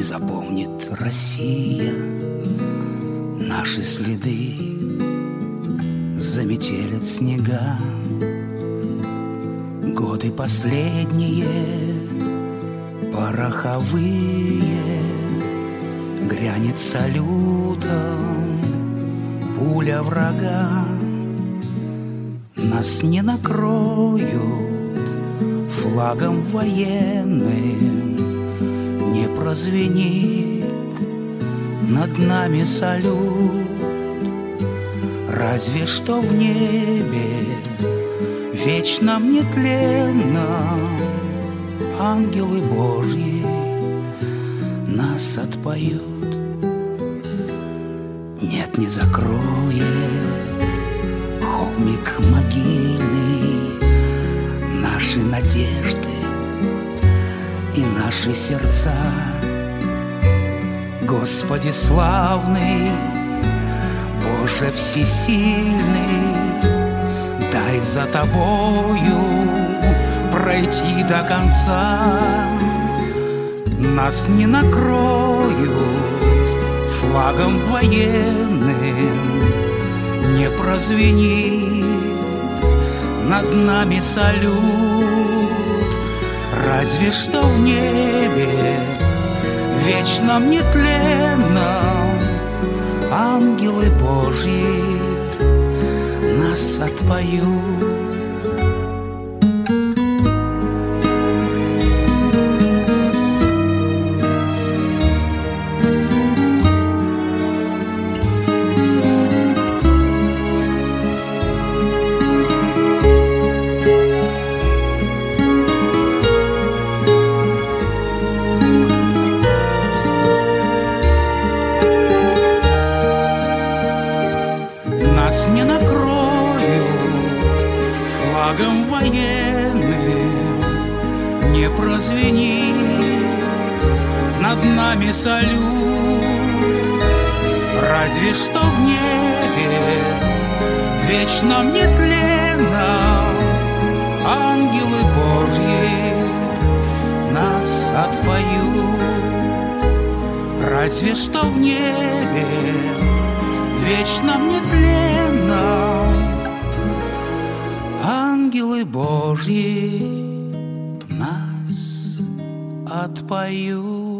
запомнит Россия наши следы, заметелят снега. Годы последние, пороховые, грянет салютом пуля врага. Нас не накроют флагом военным, не прозвенит над нами салют. Разве что в небе вечном нетленном ангелы Божьи нас отпоют. Нет, не закроет холмик могильный наши надежды и наши сердца. Господи славный, Боже всесильный, дай за Тобою пройти до конца. Нас не накроют флагом военным, не прозвенит над нами салют. Разве что в небе вечном нетленном ангелы Божьи нас отпоют. Нас не накроют флагом военным, не прозвенит над нами салют. Разве что в небе вечном нетленном ангелы Божьи нас отпоют. Разве что в небе вечном нетленном ангелы Божьи нас отпоют.